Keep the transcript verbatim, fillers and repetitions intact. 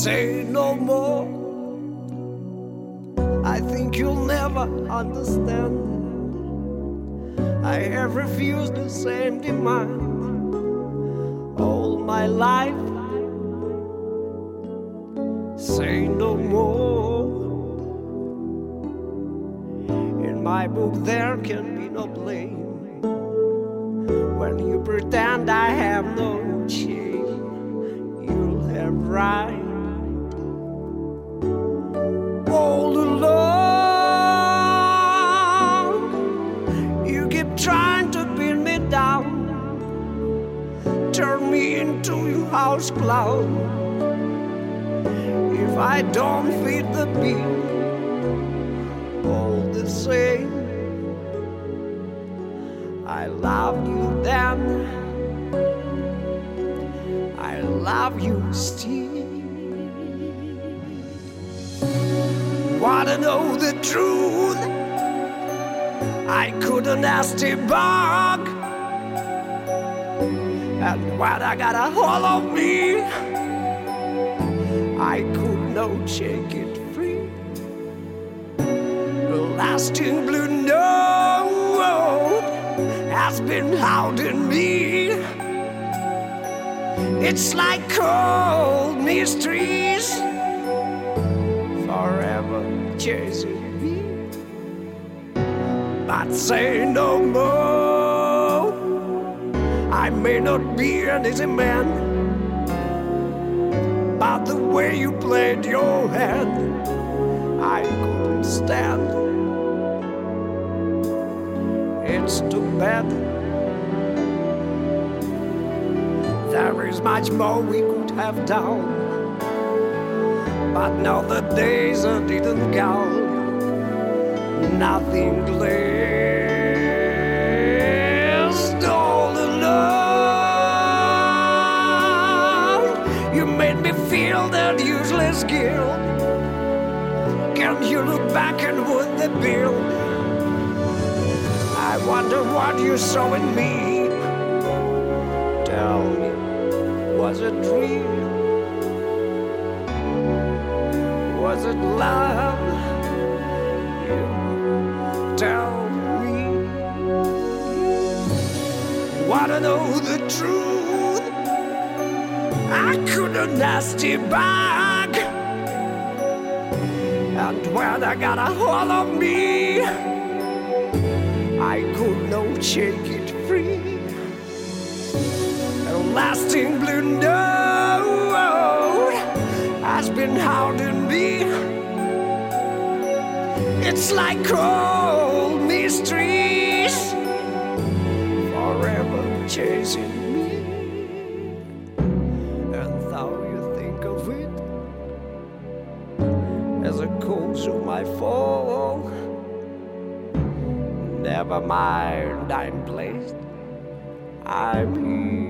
say no more. I think you'll never understand. I have refused the same demand all my life. Say no more. In my book there can be no blame when you pretend I have no shame. You'll have right. All alone, you keep trying to pin me down, turn me into your house clown. If I don't fit the bill, all the same, I love you then, I love you still. Wanna know the truth? I couldn't ask the bug, and when I got a hold of me, I could not shake it free. The lasting blue note has been hounding me. It's like cold mysteries forever chasing me. But say no more. I may not be an easy man, but the way you played your hand, I couldn't stand. It's too bad. There is much more we could have done, but now the days are didn't count. Nothing left all alone. You made me feel that useless guilt. Can you look back and would the bill? I wonder what you saw in me. Tell me, was it dream? Was it love? You tell me. Wanna know the truth? I couldn't ask you back, and when I got a hold of me, I could not shake it free. A lasting blue note has been hounding me. It's like cold mysteries forever chasing me. And how you think of it as a cause of my fall? Never mind, I'm placed, I'm here.